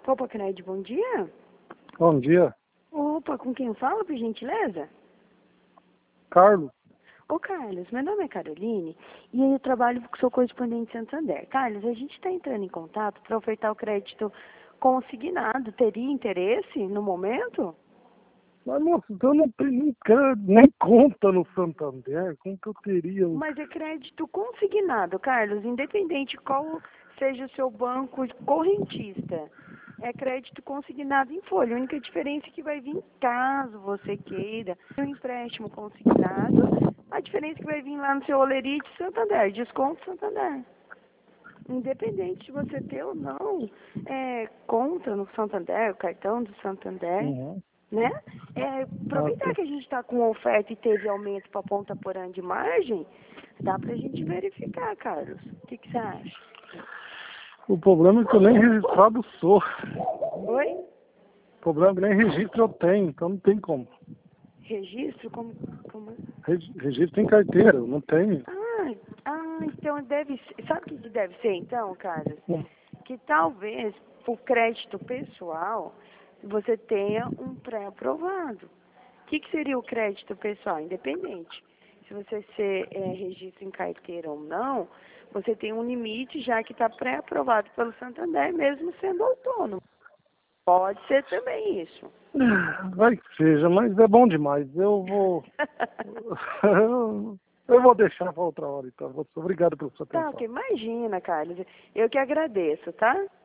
Copa Cred, bom dia. Bom dia, Opa, com quem fala, por gentileza? Carlos. Ô, Carlos, meu nome é Caroline e eu trabalho com seu correspondente Santander. Carlos, a gente está entrando em contato para ofertar o crédito consignado. Teria interesse no momento? Mas, moço, eu não tenho nem conta no Santander. Como que eu teria? Mas é crédito consignado, Carlos, independente qual seja o seu banco correntista. É crédito consignado em folha. A única diferença é que vai vir caso você queira um empréstimo consignado. A diferença é que vai vir lá no seu Olerite Santander, desconto Santander. Independente de você ter ou não conta no Santander, o cartão do Santander, Uhum. né? Aproveitar que a gente está com oferta e teve aumento para ponta por ano de margem, dá para a gente verificar, Carlos. O que você acha? O problema é que eu nem registrado sou. Oi? O problema é que nem registro eu tenho, então não tem como. Registro? Como? Registro em carteira, eu não tenho. Então deve ser. Sabe o que deve ser então, Carlos? Hum. Que talvez o crédito pessoal você tenha um pré-aprovado. O que seria o crédito pessoal? Independente. Se você registro em carteira ou não, você tem um limite já que está pré-aprovado pelo Santander, mesmo sendo autônomo. Pode ser também isso. Vai que seja, mas é bom demais. Eu vou. Eu vou deixar para outra hora, então. Obrigado pela sua Tá, atenção. ok. Imagina, Carlos. Eu que agradeço, tá?